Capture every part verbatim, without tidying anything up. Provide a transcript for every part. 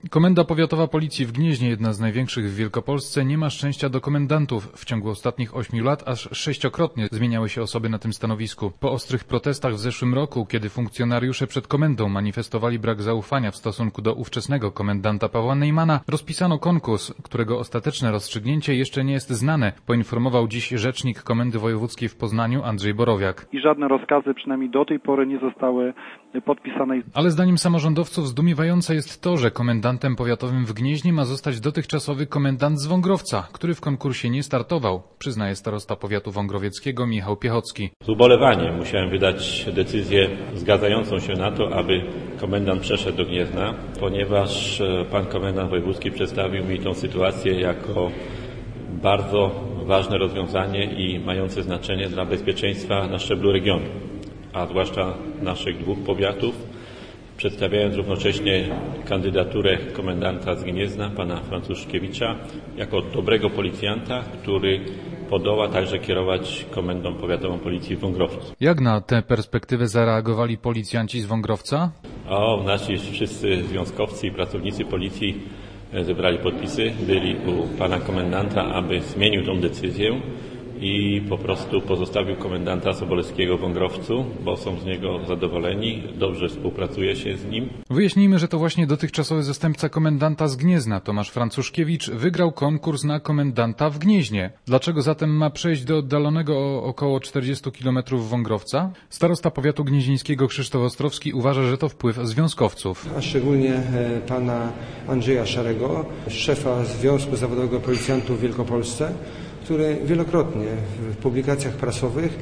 Komenda Powiatowa Policji w Gnieźnie, jedna z największych w Wielkopolsce, nie ma szczęścia do komendantów. W ciągu ostatnich ośmiu lat aż sześciokrotnie zmieniały się osoby na tym stanowisku. Po ostrych protestach w zeszłym roku, kiedy funkcjonariusze przed komendą manifestowali brak zaufania w stosunku do ówczesnego komendanta Pawła Neymana, rozpisano konkurs, którego ostateczne rozstrzygnięcie jeszcze nie jest znane, poinformował dziś rzecznik Komendy Wojewódzkiej w Poznaniu Andrzej Borowiak. I żadne rozkazy przynajmniej do tej pory nie zostały podpisane. Ale zdaniem samorządowców zdumiewające jest to, że komendantem powiatowym w Gnieźnie ma zostać dotychczasowy komendant z Wągrowca, który w konkursie nie startował, przyznaje starosta powiatu wągrowieckiego Michał Piechocki. Z ubolewaniem musiałem wydać decyzję zgadzającą się na to, aby komendant przeszedł do Gniezna, ponieważ pan komendant wojewódzki przedstawił mi tę sytuację jako bardzo ważne rozwiązanie i mające znaczenie dla bezpieczeństwa na szczeblu regionu, a zwłaszcza naszych dwóch powiatów, przedstawiając równocześnie kandydaturę komendanta z Gniezna, pana Franciszkiewicza, jako dobrego policjanta, który podoła także kierować Komendą Powiatową Policji w Wągrowcu. Jak na tę perspektywę zareagowali policjanci z Wągrowca? O, nasi wszyscy związkowcy i pracownicy policji zebrali podpisy, byli u pana komendanta, aby zmienił tę decyzję i po prostu pozostawił komendanta Sobolewskiego w Wągrowcu, bo są z niego zadowoleni, dobrze współpracuje się z nim. Wyjaśnijmy, że to właśnie dotychczasowy zastępca komendanta z Gniezna, Tomasz Franciszkiewicz, wygrał konkurs na komendanta w Gnieźnie. Dlaczego zatem ma przejść do oddalonego o około czterdziestu kilometrów Wągrowca? Starosta powiatu gnieźnieńskiego Krzysztof Ostrowski uważa, że to wpływ związkowców. A szczególnie pana Andrzeja Szarego, szefa Związku Zawodowego Policjantów w Wielkopolsce, który wielokrotnie w publikacjach prasowych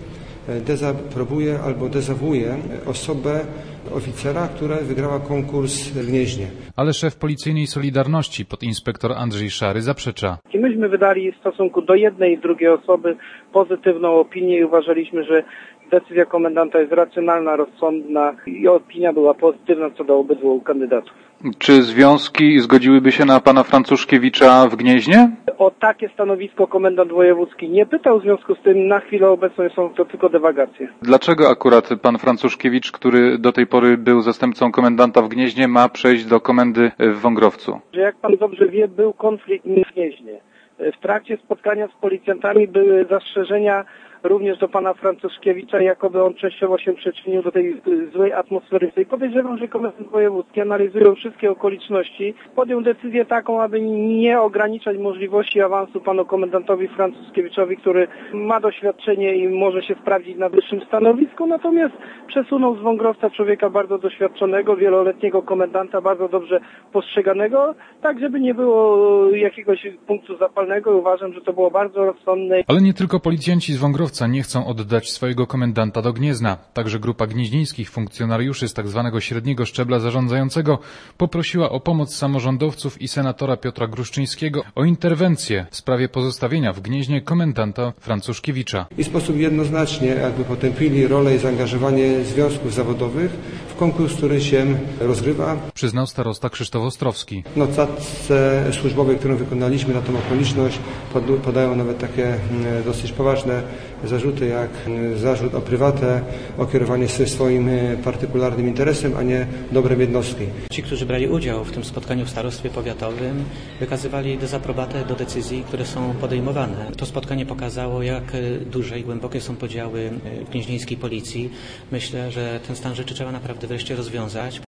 dezaprobuje albo dezawuuje osobę oficera, która wygrała konkurs w Gnieźnie. Ale szef policyjnej Solidarności, podinspektor Andrzej Szary, zaprzecza. I myśmy wydali w stosunku do jednej i drugiej osoby pozytywną opinię i uważaliśmy, że decyzja komendanta jest racjonalna, rozsądna i opinia była pozytywna co do obydwu kandydatów. Czy związki zgodziłyby się na pana Franciszkiewicza w Gnieźnie? O takie stanowisko komendant wojewódzki nie pytał, w związku z tym na chwilę obecną są to tylko dywagacje. Dlaczego akurat pan Franciszkiewicz, który do tej pory był zastępcą komendanta w Gnieźnie, ma przejść do komendy w Wągrowcu? Jak pan dobrze wie, był konflikt w Gnieźnie. W trakcie spotkania z policjantami były zastrzeżenia również do pana Franciszkiewicza, jakoby on częściowo się przyczynił do tej złej atmosfery. I podejrzewam, że komendant wojewódzki, analizując wszystkie okoliczności, podjął decyzję taką, aby nie ograniczać możliwości awansu panu komendantowi Franciszkiewiczowi, który ma doświadczenie i może się sprawdzić na wyższym stanowisku, natomiast przesunął z Wągrowca człowieka bardzo doświadczonego, wieloletniego komendanta, bardzo dobrze postrzeganego, tak żeby nie było jakiegoś punktu zapalnego i uważam, że to było bardzo rozsądne. Ale nie tylko policjanci z Wągrowca nie chcą oddać swojego komendanta do Gniezna. Także grupa gnieźnieńskich funkcjonariuszy z tzw. średniego szczebla zarządzającego poprosiła o pomoc samorządowców i senatora Piotra Gruszczyńskiego o interwencję w sprawie pozostawienia w Gnieźnie komendanta Franciszkiewicza. I w sposób jednoznacznie jakby potępili rolę i zaangażowanie związków zawodowych w konkurs, który się rozgrywa. Przyznał starosta Krzysztof Ostrowski. W notatce służbowej, którą wykonaliśmy na tę okoliczność, podają nawet takie dosyć poważne zarzuty jak zarzut o prywatę, o kierowanie się swoim partykularnym interesem, a nie dobrem jednostki. Ci, którzy brali udział w tym spotkaniu w starostwie powiatowym, wykazywali dezaprobatę do decyzji, które są podejmowane. To spotkanie pokazało, jak duże i głębokie są podziały w gnieźnieńskiej policji. Myślę, że ten stan rzeczy trzeba naprawdę wreszcie rozwiązać.